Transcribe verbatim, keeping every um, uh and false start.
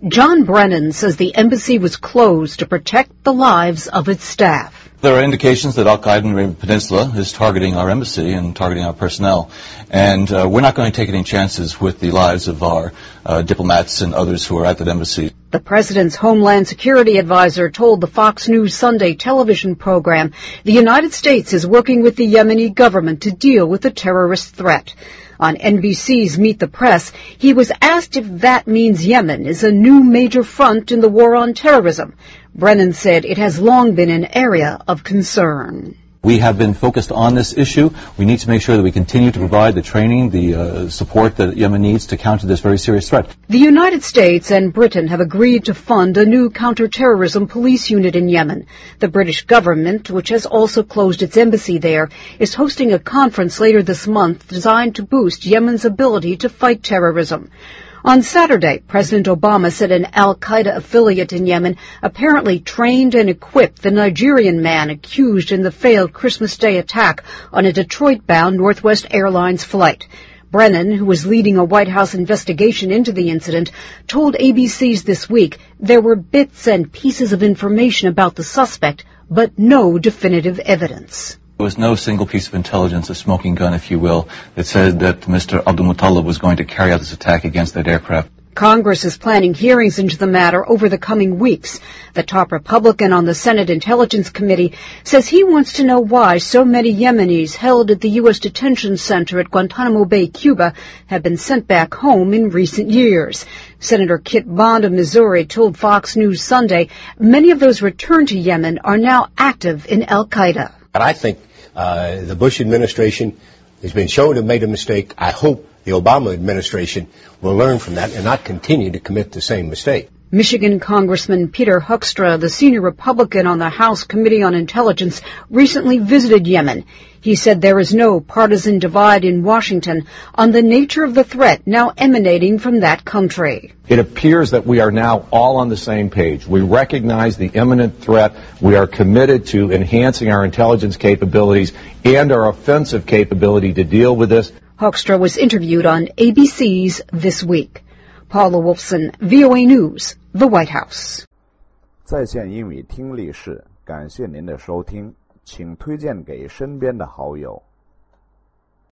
John Brennan says the embassy was closed to protect the lives of its staff. There are indications that Al-Qaeda in the Arabian Peninsula is targeting our embassy and targeting our personnel. And uh, we're not going to take any chances with the lives of our uh, diplomats and others who are at that embassy. The president's Homeland Security advisor told the Fox News Sunday television program the United States is working with the Yemeni government to deal with the terrorist threat. On N B C's Meet the Press, he was asked if that means Yemen is a new major front in the war on terrorism. Brennan said it has long been an area of concern. We have been focused on this issue. We need to make sure that we continue to provide the training, the uh, support that Yemen needs to counter this very serious threat. The United States and Britain have agreed to fund a new counterterrorism police unit in Yemen. The British government, which has also closed its embassy there, is hosting a conference later this month designed to boost Yemen's ability to fight terrorism. On Saturday, President Obama said an al-Qaeda affiliate in Yemen apparently trained and equipped the Nigerian man accused in the failed Christmas Day attack on a Detroit-bound Northwest Airlines flight. Brennan, who was leading a White House investigation into the incident, told A B C's This Week there were bits and pieces of information about the suspect, but no definitive evidence. There was no single piece of intelligence, a smoking gun, if you will, that said that Mister Abdul Muttalib was going to carry out this attack against that aircraft. Congress is planning hearings into the matter over the coming weeks. The top Republican on the Senate Intelligence Committee says he wants to know why so many Yemenis held at the U S detention center at Guantanamo Bay, Cuba, have been sent back home in recent years. Senator Kit Bond of Missouri told Fox News Sunday many of those returned to Yemen are now active in al-Qaeda. And I think uh, the Bush administration has been shown to have made a mistake. I hope the Obama administration will learn from that and not continue to commit the same mistake. Michigan Congressman Peter Hoekstra, the senior Republican on the House Committee on Intelligence, recently visited Yemen. He said there is no partisan divide in Washington on the nature of the threat now emanating from that country. It appears that we are now all on the same page. We recognize the imminent threat. We are committed to enhancing our intelligence capabilities and our offensive capability to deal with this. Hoekstra was interviewed on A B C's This Week. Paula Wolfson, V O A News, the White House. 在线英语听力室，感谢您的收听，请推荐给身边的好友。